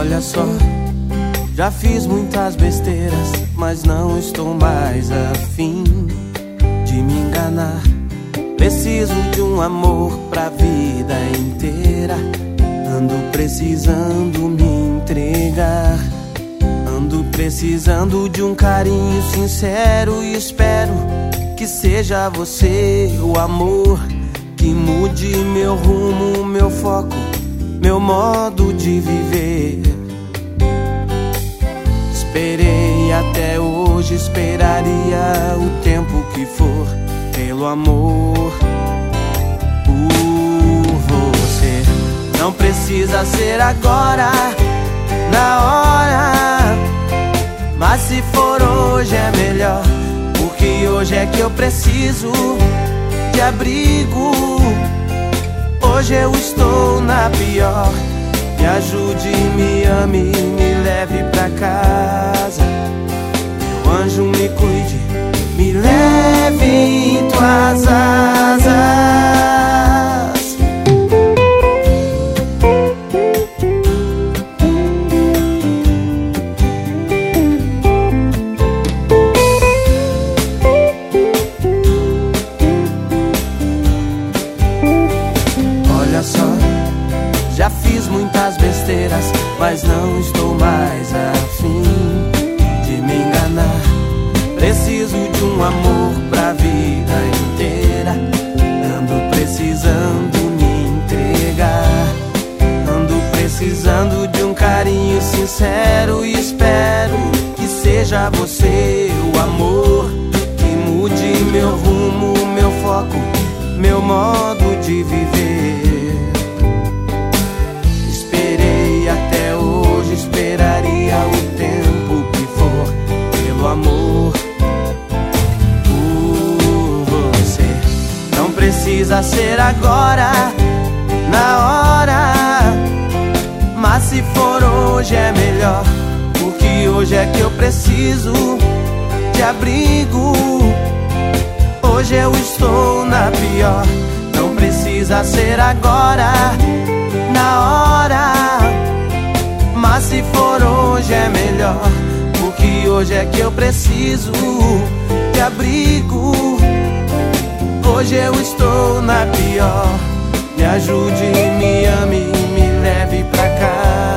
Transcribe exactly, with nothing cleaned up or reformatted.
Olha só, já fiz muitas besteiras, mas não estou mais afim de me enganar. Preciso de um amor pra vida inteira. Ando precisando me entregar. Ando precisando de um carinho sincero e espero que seja você o amor que mude meu rumo, meu foco, meu modo de viver. Esperei até hoje, esperaria o tempo que for pelo amor por você. Não precisa ser agora, na hora, mas se for hoje é melhor, porque hoje é que eu preciso de abrigo. Hoje eu estou na pior. Me ajude, me ame, me leve pra casa. Meu anjo, me cuide, me leve em tuas asas. Olha só, já fiz muitas besteiras, mas não estou mais afim de me enganar. Preciso de um amor pra vida inteira. Ando precisando me entregar. Ando precisando de um carinho sincero e espero que seja você o amor que mude meu rumo, meu foco, meu modo de viver. Esperaria o tempo que for pelo amor por você. Não precisa ser agora, na hora, mas se for hoje é melhor, porque hoje é que eu preciso de abrigo. Hoje eu estou na pior. Não precisa ser agora, na hora, mas se for hoje é melhor, porque hoje é que eu preciso de abrigo. Hoje eu estou na pior. Me ajude, me ame, me leve pra cá.